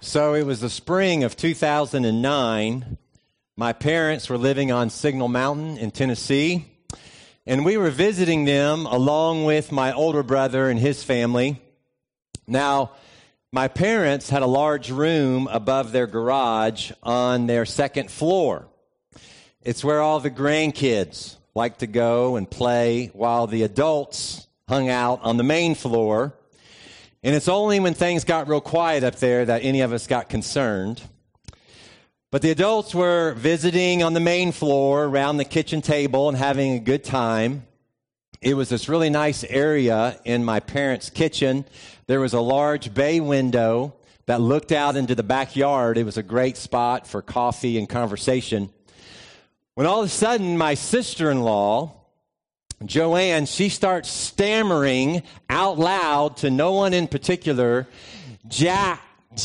So it was the spring of 2009. My parents were living on Signal Mountain in Tennessee, and we were visiting them along with my older brother and his family. Now, my parents had a large room above their garage on their second floor. It's where all the grandkids like to go and play while the adults hung out on the main floor. And it's only when things got real quiet up there that any of us got concerned. But the adults were visiting on the main floor around the kitchen table and having a good time. It was this really nice area in my parents' kitchen. There was a large bay window that looked out into the backyard. It was a great spot for coffee and conversation. When all of a sudden, my sister-in-law, Joanne, she starts stammering out loud to no one in particular, Jack,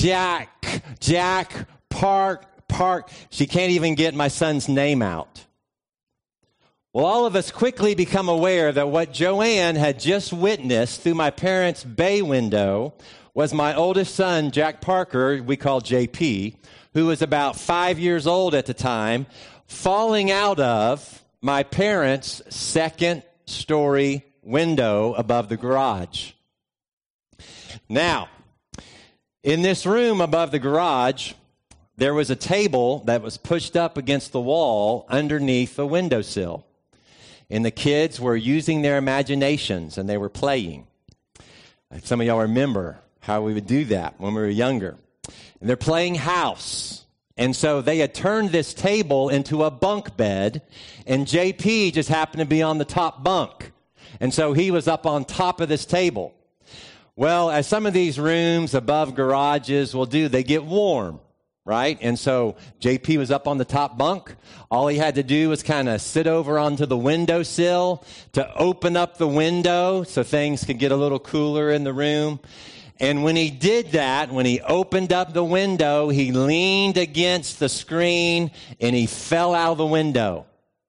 park. She can't even get my son's name out. Well, all of us quickly become aware that what Joanne had just witnessed through my parents' bay window was my oldest son, Jack Parker, we call JP, who was about 5 years old at the time, falling out of my parents' second-story window above the garage. Now, in this room above the garage, there was a table that was pushed up against the wall underneath the windowsill. And the kids were using their imaginations, and they were playing. Some of y'all remember how we would do that when we were younger. And they're playing house. And so they had turned this table into a bunk bed, and JP just happened to be on the top bunk. And so he was up on top of this table. Well, as some of these rooms above garages will do, they get warm, right? And so JP was up on the top bunk. All he had to do was kind of sit over onto the windowsill to open up the window so things could get a little cooler in the room. And when he did that, when he opened up the window, he leaned against the screen and he fell out of the window.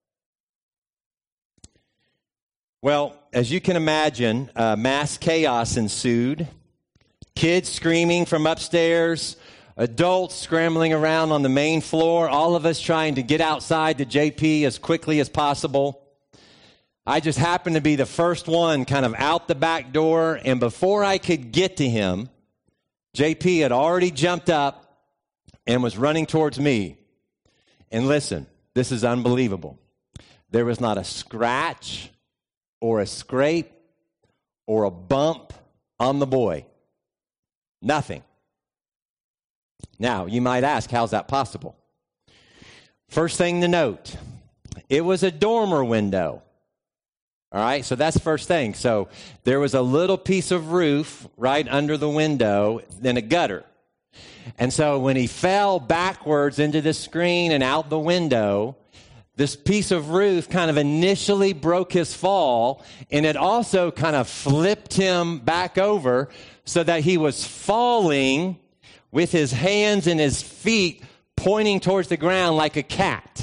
Well, as you can imagine, mass chaos ensued. Kids screaming from upstairs, adults scrambling around on the main floor, all of us trying to get outside to JP as quickly as possible. I just happened to be the first one kind of out the back door, and before I could get to him, JP had already jumped up and was running towards me. And listen, this is unbelievable. There was not a scratch or a scrape or a bump on the boy. Nothing. Now, you might ask, how's that possible? First thing to note, it was a dormer window. All right, so that's the first thing. So there was a little piece of roof right under the window, then a gutter. And so when he fell backwards into the screen and out the window, this piece of roof kind of initially broke his fall, and it also kind of flipped him back over so that he was falling with his hands and his feet pointing towards the ground like a cat.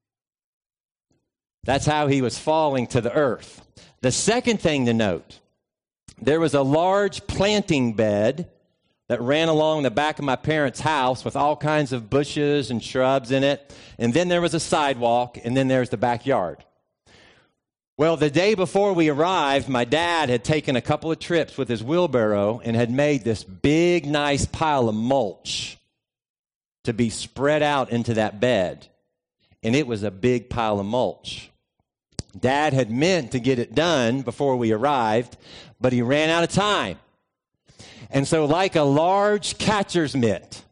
That's how he was falling to the earth. The second thing to note, there was a large planting bed that ran along the back of my parents' house with all kinds of bushes and shrubs in it. And then there was a sidewalk, and then there's the backyard. Well, the day before we arrived, my dad had taken a couple of trips with his wheelbarrow and had made this big, nice pile of mulch to be spread out into that bed. And it was a big pile of mulch. Dad had meant to get it done before we arrived, but he ran out of time. And so like a large catcher's mitt,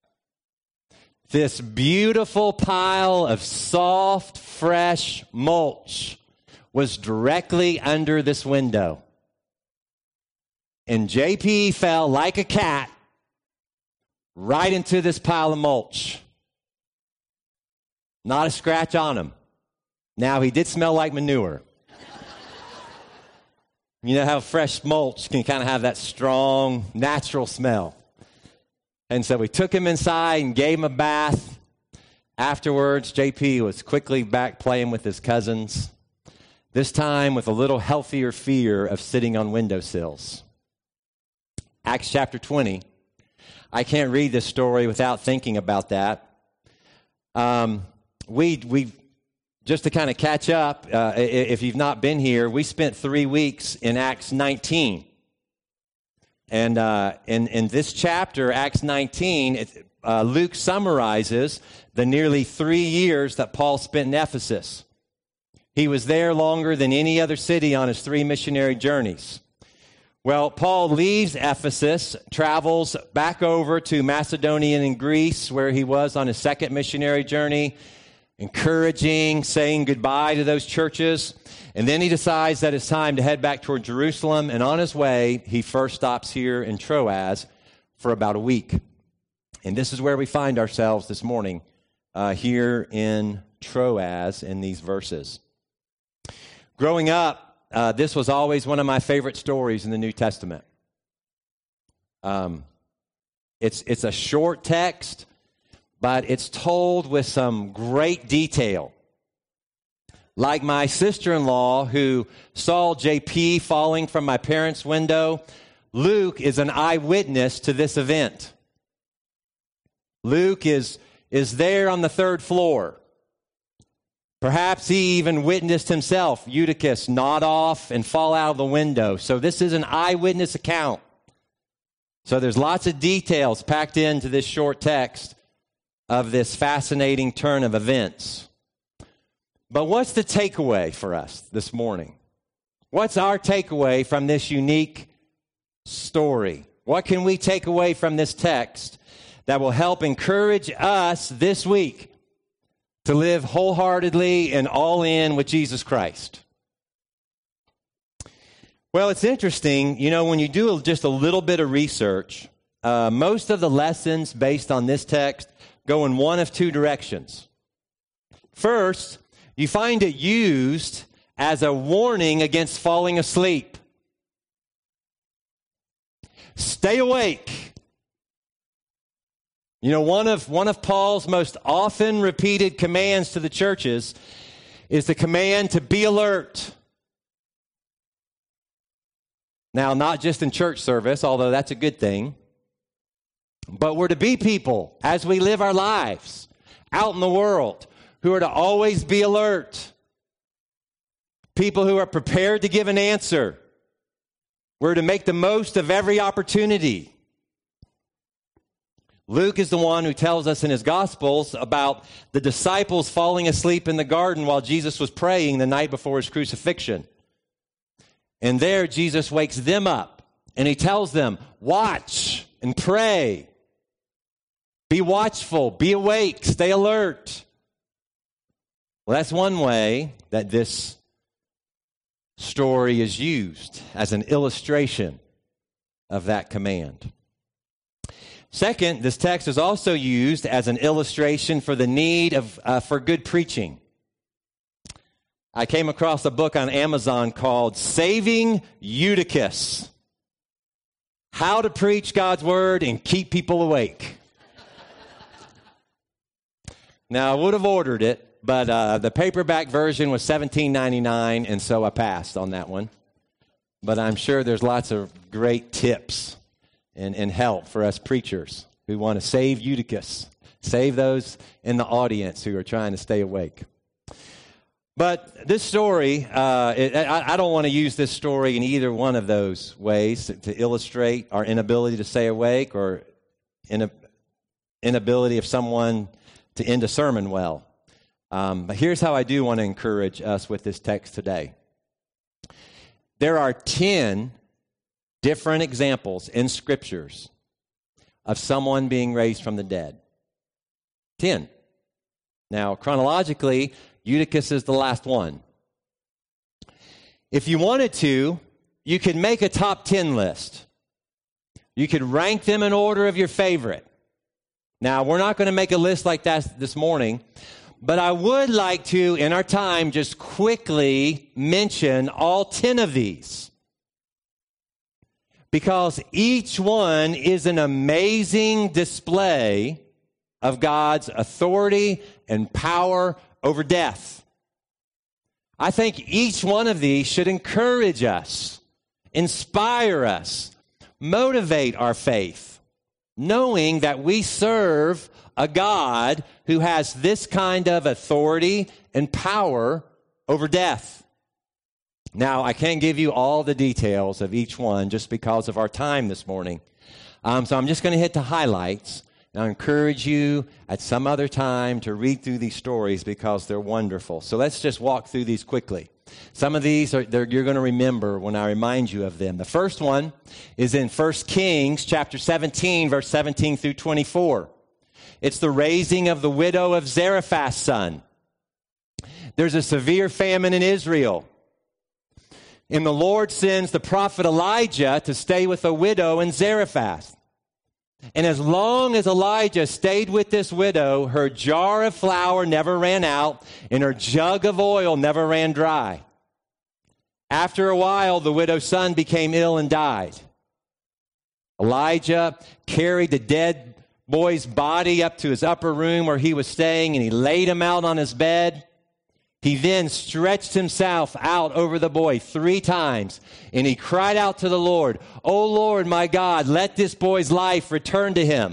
this beautiful pile of soft, fresh mulch was directly under this window. And JP fell like a cat right into this pile of mulch. Not a scratch on him. Now, he did smell like manure. You know how fresh mulch can kind of have that strong, natural smell. And so we took him inside and gave him a bath. Afterwards, JP was quickly back playing with his cousins, this time with a little healthier fear of sitting on windowsills. Acts chapter 20 I can't read this story without thinking about that. We just to kind of catch up, if you've not been here, we spent 3 weeks in Acts 19. And in this chapter, Acts 19, Luke summarizes the nearly 3 years that Paul spent in Ephesus. He was there longer than any other city on his 3 missionary journeys. Well, Paul leaves Ephesus, travels back over to Macedonia and Greece, where he was on his 2nd missionary journey, encouraging, saying goodbye to those churches. And then he decides that it's time to head back toward Jerusalem. And on his way, he first stops here in Troas for about a week. And this is where we find ourselves this morning, here in Troas in these verses. Growing up, this was always one of my favorite stories in the New Testament. It's a short text, but it's told with some great detail. Like my sister-in-law who saw JP falling from my parents' window, Luke is an eyewitness to this event. Luke is there on the 3rd floor. Perhaps he even witnessed himself, Eutychus, nod off and fall out of the window. So this is an eyewitness account. So there's lots of details packed into this short text of this fascinating turn of events. But what's the takeaway for us this morning? What's our takeaway from this unique story? What can we take away from this text that will help encourage us this week to live wholeheartedly and all in with Jesus Christ? Well, it's interesting, when you do just a little bit of research, most of the lessons based on this text go in one of 2 directions. First, you find it used as a warning against falling asleep. Stay awake. One of Paul's most often repeated commands to the churches is the command to be alert. Now, not just in church service, although that's a good thing, but we're to be people as we live our lives out in the world who are to always be alert. People who are prepared to give an answer. We're to make the most of every opportunity. Luke is the one who tells us in his Gospels about the disciples falling asleep in the garden while Jesus was praying the night before his crucifixion. And there Jesus wakes them up and he tells them, watch and pray. Be watchful, be awake, stay alert. Well, that's one way that this story is used as an illustration of that command. Second, this text is also used as an illustration for the need for good preaching. I came across a book on Amazon called Saving Eutychus: How to Preach God's Word and Keep People Awake. Now, I would have ordered it, but the paperback version was $17.99, and so I passed on that one. But I'm sure there's lots of great tips and help for us preachers who want to save Eutychus, save those in the audience who are trying to stay awake. But this story, I don't want to use this story in either one of those ways to illustrate our inability to stay awake or inability of someone to end a sermon well. But here's how I do want to encourage us with this text today. There are 10 different examples in scriptures of someone being raised from the dead. 10. Now, chronologically, Eutychus is the last one. If you wanted to, you could make a top 10 list. You could rank them in order of your favorite. Now, we're not going to make a list like that this morning, but I would like to, in our time, just quickly mention all 10 of these. Because each one is an amazing display of God's authority and power over death. I think each one of these should encourage us, inspire us, motivate our faith. knowing that we serve a God who has this kind of authority and power over death. Now, I can't give you all the details of each one just because of our time this morning. So I'm just going to hit the highlights. And I encourage you at some other time to read through these stories because they're wonderful. So let's just walk through these quickly. Some of these you're going to remember when I remind you of them. The first one is in 1 Kings chapter 17, verse 17 through 24. It's the raising of the widow of Zarephath's son. There's a severe famine in Israel. And the Lord sends the prophet Elijah to stay with a widow in Zarephath. And as long as Elijah stayed with this widow, her jar of flour never ran out, and her jug of oil never ran dry. After a while, the widow's son became ill and died. Elijah carried the dead boy's body up to his upper room where he was staying, and he laid him out on his bed. He then stretched himself out over the boy 3 times, and he cried out to the Lord, "O Lord, my God, let this boy's life return to him."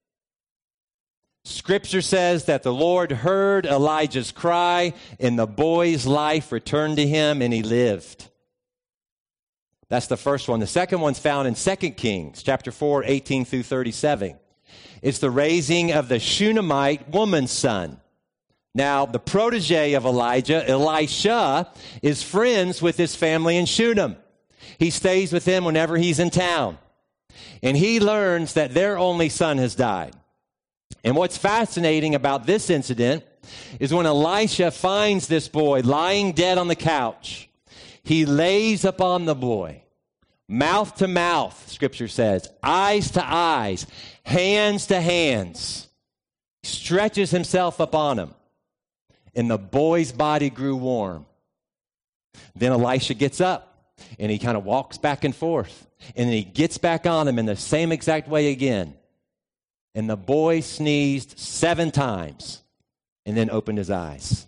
Scripture says that the Lord heard Elijah's cry, and the boy's life returned to him, and he lived. That's the first one. The second one's found in 2 Kings, chapter 4, 18 through 37. It's the raising of the Shunammite woman's son. Now, the protege of Elijah, Elisha, is friends with his family in Shunem. He stays with them whenever he's in town. And he learns that their only son has died. And what's fascinating about this incident is when Elisha finds this boy lying dead on the couch, he lays upon the boy, mouth to mouth, Scripture says, eyes to eyes, hands to hands, stretches himself upon him. And the boy's body grew warm. Then Elisha gets up, and he kind of walks back and forth. And then he gets back on him in the same exact way again. And the boy sneezed 7 times and then opened his eyes.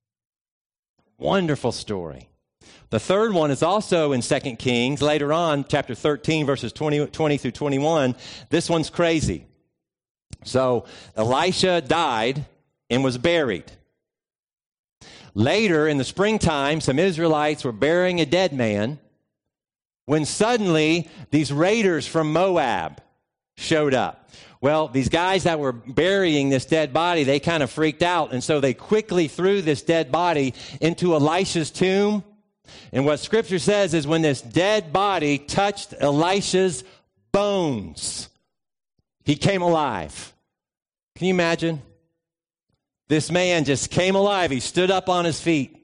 Wonderful story. The third one is also in 2 Kings, later on, chapter 13, verses 20 through 21. This one's crazy. So Elisha died and was buried. Later, in the springtime, some Israelites were burying a dead man when suddenly these raiders from Moab showed up. Well, these guys that were burying this dead body, they kind of freaked out, and so they quickly threw this dead body into Elisha's tomb. And what Scripture says is when this dead body touched Elisha's bones, he came alive. Can you imagine? This man just came alive. He stood up on his feet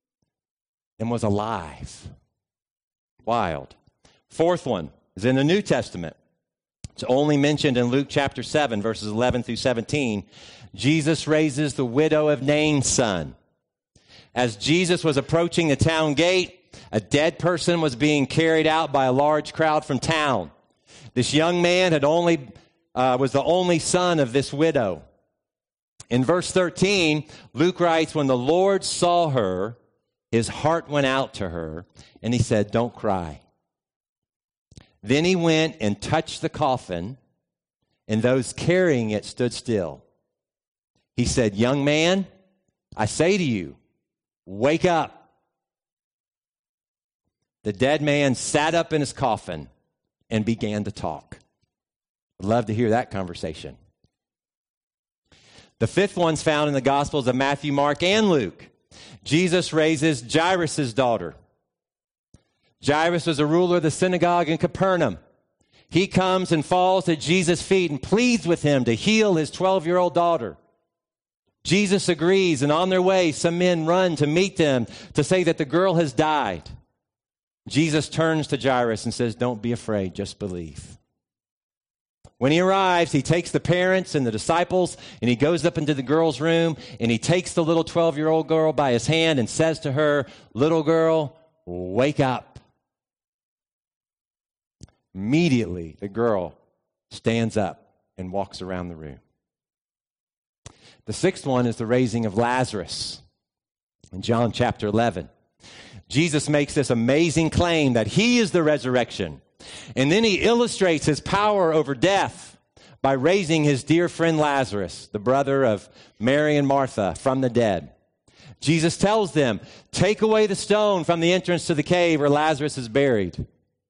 and was alive. Wild. Fourth one is in the New Testament. It's only mentioned in Luke chapter 7, verses 11 through 17. Jesus raises the widow of Nain's son. As Jesus was approaching the town gate, a dead person was being carried out by a large crowd from town. This young man was the only son of this widow. In verse 13, Luke writes, when the Lord saw her, his heart went out to her, and he said, "Don't cry." Then he went and touched the coffin, and those carrying it stood still. He said, "Young man, I say to you, wake up." The dead man sat up in his coffin and began to talk. I'd love to hear that conversation. The fifth one's found in the Gospels of Matthew, Mark, and Luke. Jesus raises Jairus' daughter. Jairus was a ruler of the synagogue in Capernaum. He comes and falls at Jesus' feet and pleads with him to heal his 12-year-old daughter. Jesus agrees, and on their way, some men run to meet them to say that the girl has died. Jesus turns to Jairus and says, "Don't be afraid, just believe." When he arrives, he takes the parents and the disciples, and he goes up into the girl's room, and he takes the little 12-year-old girl by his hand and says to her, "Little girl, wake up." Immediately, the girl stands up and walks around the room. The sixth one is the raising of Lazarus in John chapter 11. Jesus makes this amazing claim that he is the resurrection. And then he illustrates his power over death by raising his dear friend Lazarus, the brother of Mary and Martha, from the dead. Jesus tells them, take away the stone from the entrance to the cave where Lazarus is buried.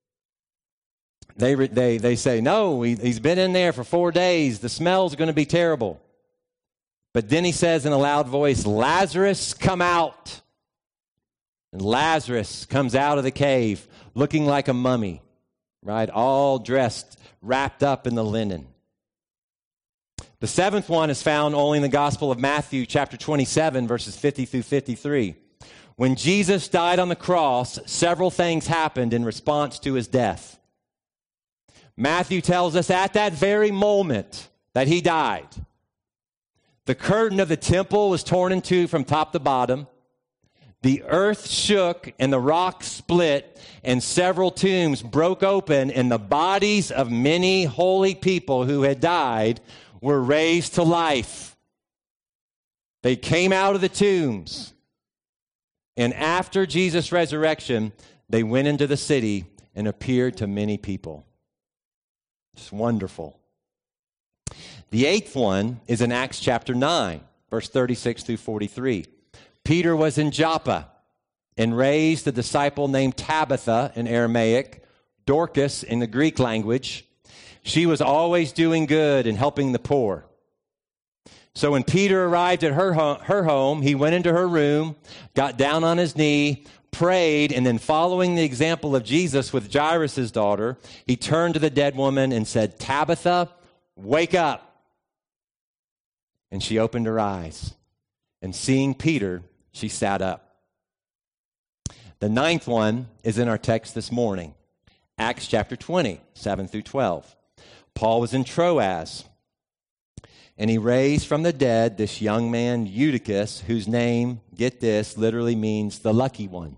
They say, no, he's been in there for 4 days. The smell's going to be terrible. But then he says in a loud voice, Lazarus, come out. And Lazarus comes out of the cave looking like a mummy, right? All dressed, wrapped up in the linen. The seventh one is found only in the Gospel of Matthew, chapter 27, verses 50 through 53. When Jesus died on the cross, several things happened in response to his death. Matthew tells us at that very moment that he died, the curtain of the temple was torn in two from top to bottom. The earth shook and the rock split, and several tombs broke open, and the bodies of many holy people who had died were raised to life. They came out of the tombs. And after Jesus' resurrection, they went into the city and appeared to many people. It's wonderful. The eighth one is in Acts chapter 9, verse 36 through 43. Peter was in Joppa and raised a disciple named Tabitha in Aramaic, Dorcas in the Greek language. She was always doing good and helping the poor. So when Peter arrived at her home, he went into her room, got down on his knee, prayed, and then following the example of Jesus with Jairus' daughter, he turned to the dead woman and said, Tabitha, wake up. And she opened her eyes, and seeing Peter, she sat up. The ninth one is in our text this morning, Acts chapter 20, 7 through 12. Paul was in Troas, and he raised from the dead this young man, Eutychus, whose name, get this, literally means the lucky one.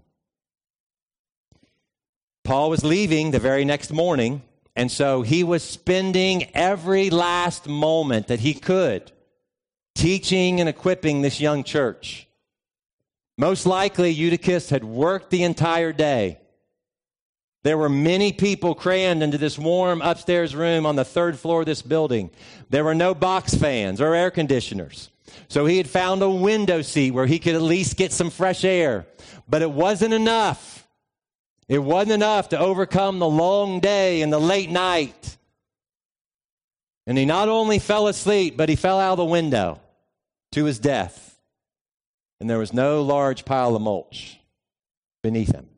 Paul was leaving the very next morning, and so he was spending every last moment that he could teaching and equipping this young church. Most likely, Eutychus had worked the entire day. There were many people crammed into this warm upstairs room on the third floor of this building. There were no box fans or air conditioners. So he had found a window seat where he could at least get some fresh air. But it wasn't enough. It wasn't enough to overcome the long day and the late night. And he not only fell asleep, but he fell out of the window to his death. And there was no large pile of mulch beneath him.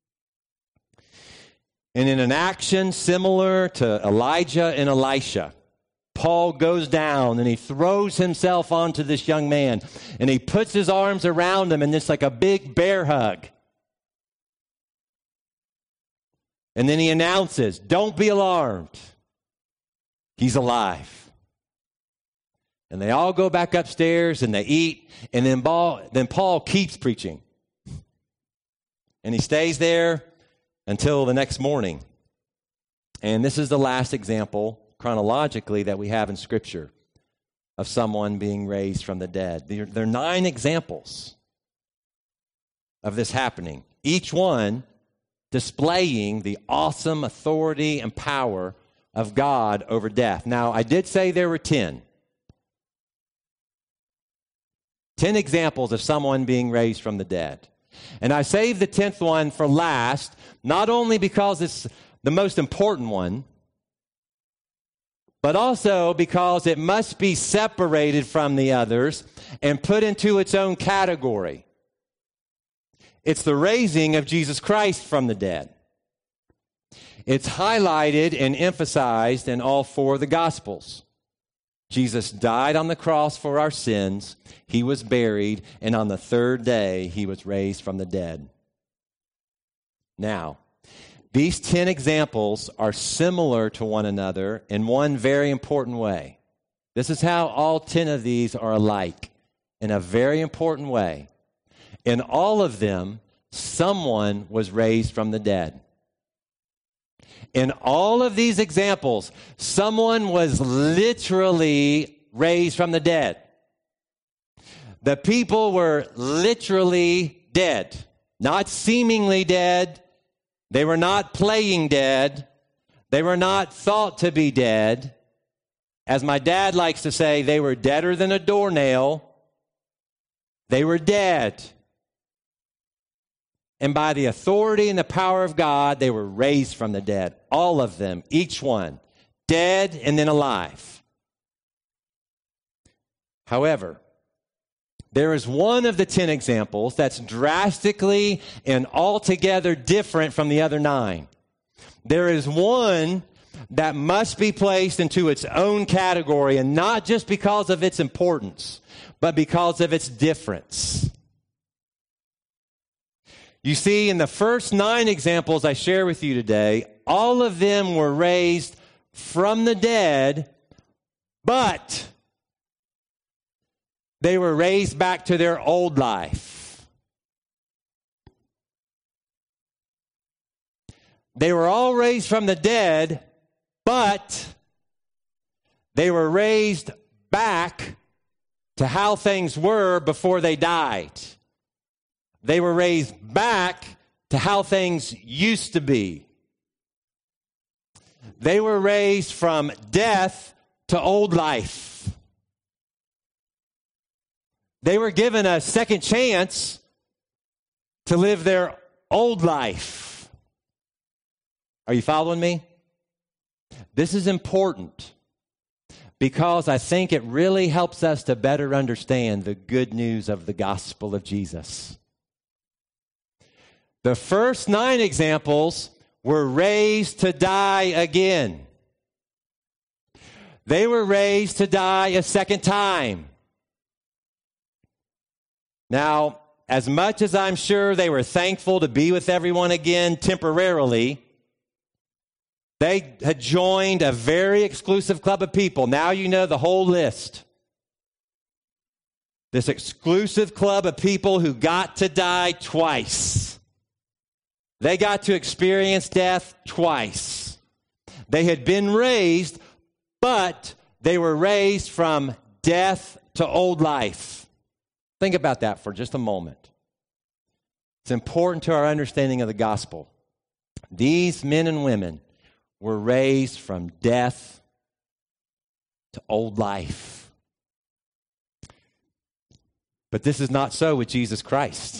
And in an action similar to Elijah and Elisha, Paul goes down and he throws himself onto this young man. And he puts his arms around him, and it's like a big bear hug. And then he announces, don't be alarmed. He's alive. And they all go back upstairs and they eat. And then Paul keeps preaching. And he stays there until the next morning. And this is the last example, chronologically, that we have in Scripture of someone being raised from the dead. There are 9 examples of this happening, each one displaying the awesome authority and power of God over death. Now, I did say there were 10. 10 examples of someone being raised from the dead. And I saved the 10th one for last, not only because it's the most important one, but also because it must be separated from the others and put into its own category. It's the raising of Jesus Christ from the dead. It's highlighted and emphasized in all 4 of the Gospels. Jesus died on the cross for our sins. He was buried, and on the 3rd day, he was raised from the dead. Now, these 10 examples are similar to one another in one very important way. This is how all 10 of these are alike in a very important way. In all of them, someone was raised from the dead. In all of these examples, someone was literally raised from the dead. The people were literally dead, not seemingly dead. They were not playing dead. They were not thought to be dead. As my dad likes to say, they were deader than a doornail. They were dead. And by the authority and the power of God, they were raised from the dead. All of them, each one, dead and then alive. However, there is one of the 10 examples that's drastically and altogether different from the other 9. There is one that must be placed into its own category, and not just because of its importance, but because of its difference. You see, in the first 9 examples I share with you today, all of them were raised from the dead, but they were raised back to their old life. They were all raised from the dead, but they were raised back to how things were before they died. They were raised back to how things used to be. They were raised from death to old life. They were given a second chance to live their old life. Are you following me? This is important because I think it really helps us to better understand the good news of the gospel of Jesus. The first 9 examples were raised to die again. They were raised to die a second time. Now, as much as I'm sure they were thankful to be with everyone again temporarily, they had joined a very exclusive club of people. Now you know the whole list. This exclusive club of people who got to die twice. They got to experience death twice. They had been raised, but they were raised from death to old life. Think about that for just a moment. It's important to our understanding of the gospel. These men and women were raised from death to old life. But this is not so with Jesus Christ.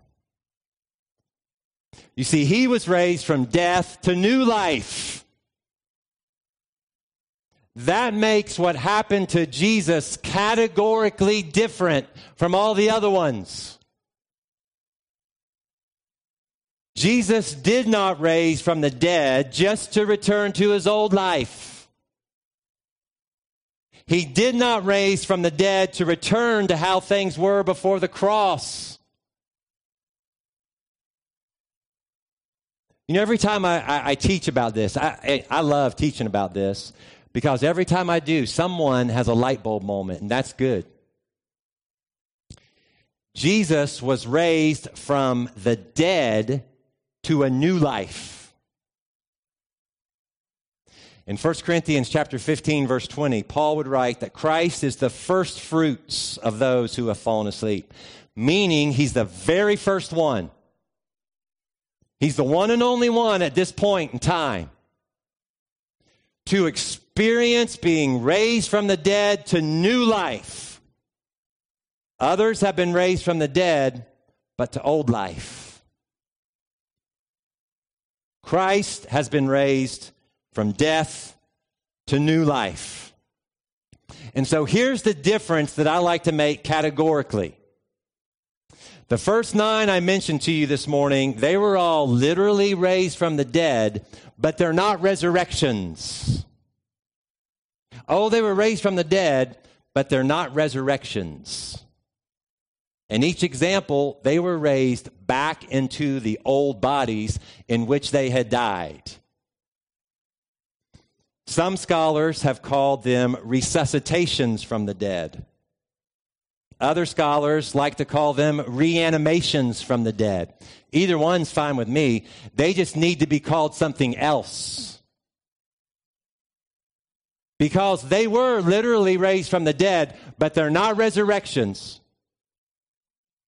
You see, he was raised from death to new life. That makes what happened to Jesus categorically different from all the other ones. Jesus did not raise from the dead just to return to his old life. He did not raise from the dead to return to how things were before the cross. You know, every time I teach about this, I love teaching about this because every time I do, someone has a light bulb moment, and that's good. Jesus was raised from the dead to a new life. In 1 Corinthians chapter 15, verse 20, Paul would write that Christ is the first fruits of those who have fallen asleep, meaning he's the very first one. He's the one and only one at this point in time to experience being raised from the dead to new life. Others have been raised from the dead, but to old life. Christ has been raised from death to new life. And so here's the difference that I like to make categorically. The first 9 I mentioned to you this morning, they were all literally raised from the dead, but they're not resurrections. Oh, they were raised from the dead, but they're not resurrections. In each example, they were raised back into the old bodies in which they had died. Some scholars have called them resuscitations from the dead. Other scholars like to call them reanimations from the dead. Either one's fine with me. They just need to be called something else. Because they were literally raised from the dead, but they're not resurrections.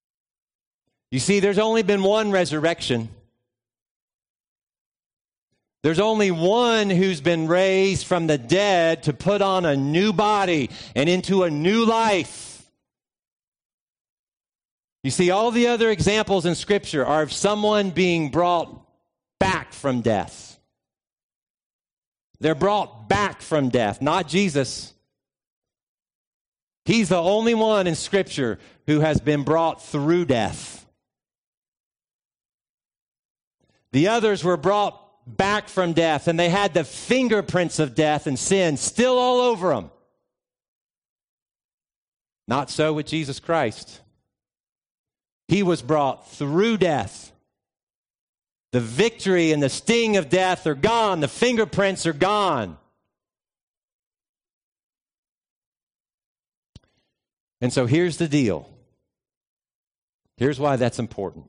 You see, there's only been one resurrection. There's only one who's been raised from the dead to put on a new body and into a new life. You see, all the other examples in Scripture are of someone being brought back from death. They're brought back from death, not Jesus. He's the only one in Scripture who has been brought through death. The others were brought back from death, and they had the fingerprints of death and sin still all over them. Not so with Jesus Christ. He was brought through death. The victory and the sting of death are gone. The fingerprints are gone. And so here's the deal. Here's why that's important.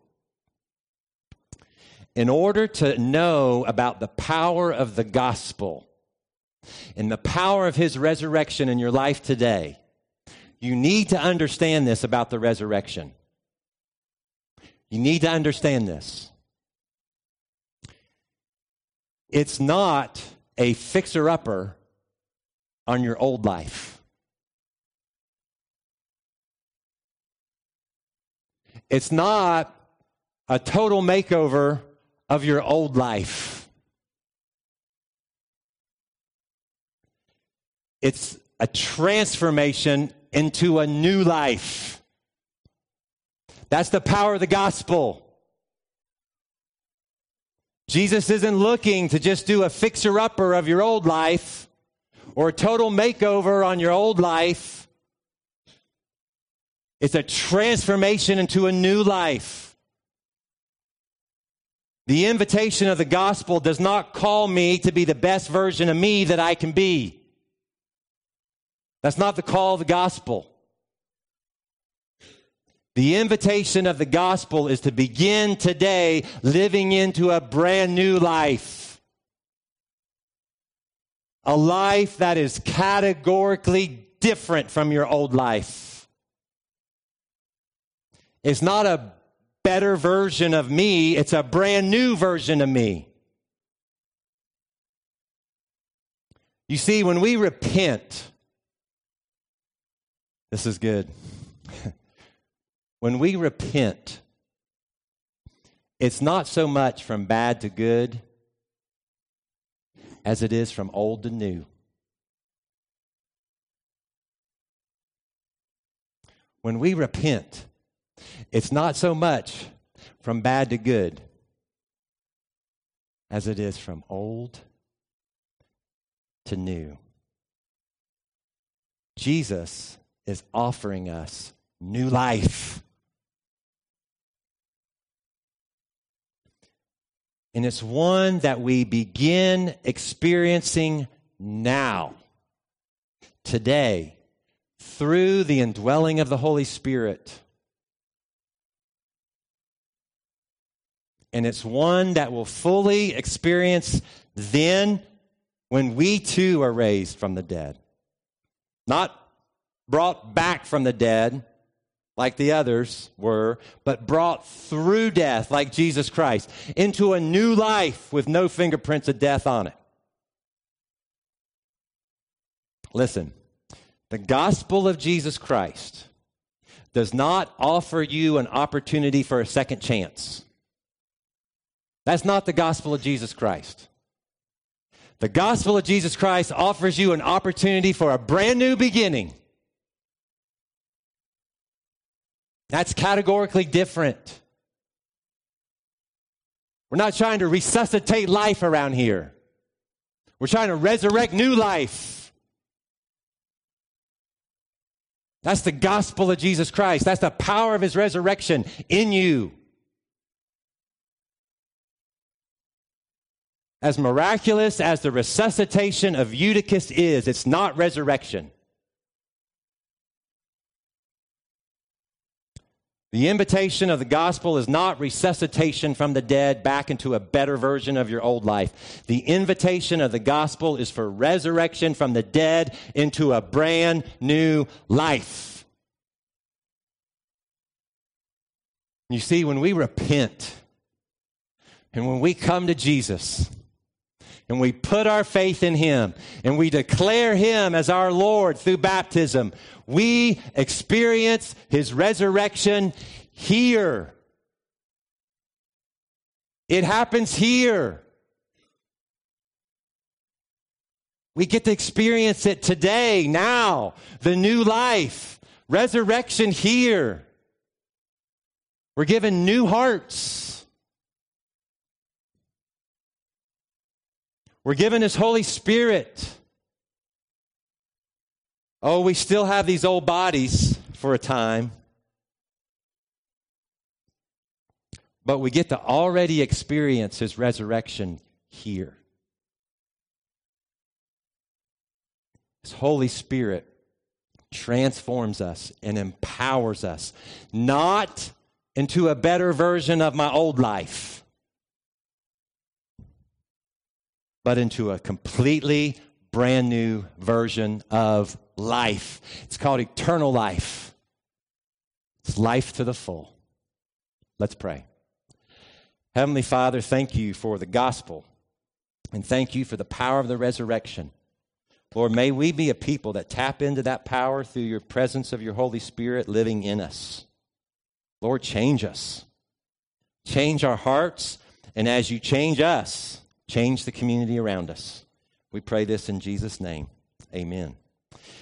In order to know about the power of the gospel and the power of his resurrection in your life today, you need to understand this about the resurrection. You need to understand this. It's not a fixer-upper on your old life. It's not a total makeover of your old life. It's a transformation into a new life. That's the power of the gospel. Jesus isn't looking to just do a fixer-upper of your old life or a total makeover on your old life. It's a transformation into a new life. The invitation of the gospel does not call me to be the best version of me that I can be. That's not the call of the gospel. The invitation of the gospel is to begin today living into a brand new life. A life that is categorically different from your old life. It's not a better version of me, it's a brand new version of me. You see, when we repent, this is good. When we repent, it's not so much from bad to good as it is from old to new. When we repent, it's not so much from bad to good as it is from old to new. Jesus is offering us new life. And it's one that we begin experiencing now, today, through the indwelling of the Holy Spirit. And it's one that we'll fully experience then when we too are raised from the dead. Not brought back from the dead like the others were, but brought through death like Jesus Christ into a new life with no fingerprints of death on it. Listen, the gospel of Jesus Christ does not offer you an opportunity for a second chance. That's not the gospel of Jesus Christ. The gospel of Jesus Christ offers you an opportunity for a brand new beginning. That's categorically different. We're not trying to resuscitate life around here. We're trying to resurrect new life. That's the gospel of Jesus Christ. That's the power of his resurrection in you. As miraculous as the resuscitation of Eutychus is, it's not resurrection. The invitation of the gospel is not resuscitation from the dead back into a better version of your old life. The invitation of the gospel is for resurrection from the dead into a brand new life. You see, when we repent and when we come to Jesus, and we put our faith in Him, and we declare Him as our Lord through baptism, we experience His resurrection here. It happens here. We get to experience it today, now, the new life, resurrection here. We're given new hearts. We're given His Holy Spirit. Oh, we still have these old bodies for a time. But we get to already experience His resurrection here. His Holy Spirit transforms us and empowers us, not into a better version of my old life, but into a completely brand new version of life. It's called eternal life. It's life to the full. Let's pray. Heavenly Father, thank you for the gospel, and thank you for the power of the resurrection. Lord, may we be a people that tap into that power through your presence of your Holy Spirit living in us. Lord, change us. Change our hearts, and as you change us, change the community around us. We pray this in Jesus' name. Amen.